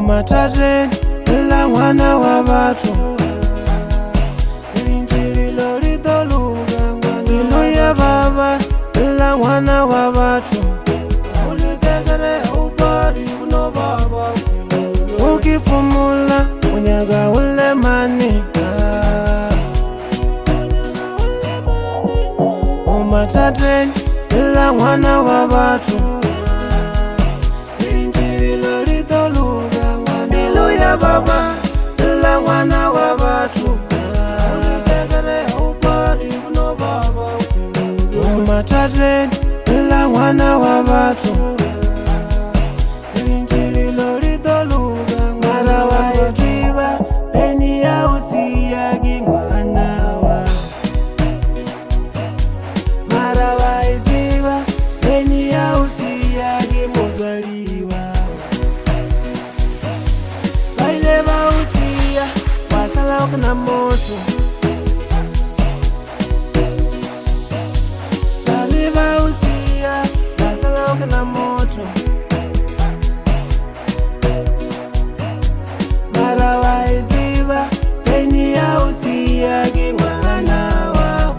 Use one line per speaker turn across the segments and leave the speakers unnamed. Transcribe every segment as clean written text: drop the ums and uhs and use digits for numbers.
Umatate ila mwana wa batu Linjililo lidoluga Ilu ya baba ila mwana wa batu Ulitegere upari uno baba Ukifumula unyaga ulemani Umatate ila mwana wa batu Linjililo lidoluga Ilu ya baba ila mwana wa batu Ulitegere upari uno baba Umatate ila mwana wa batu Linjililo lidoluga Mara wa eziba Peni ya usiyagi mwana wa Mara wa eziba Peni ya usiyagi muzaliwa Baile ba usiya Wasala ukna moto Saliba usiya Wasala ukna moto Mara wa eziba Peni ya usiyagi mwana wa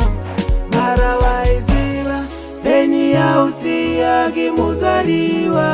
Mara wa eziba Peni ya usiyagi muzaliwa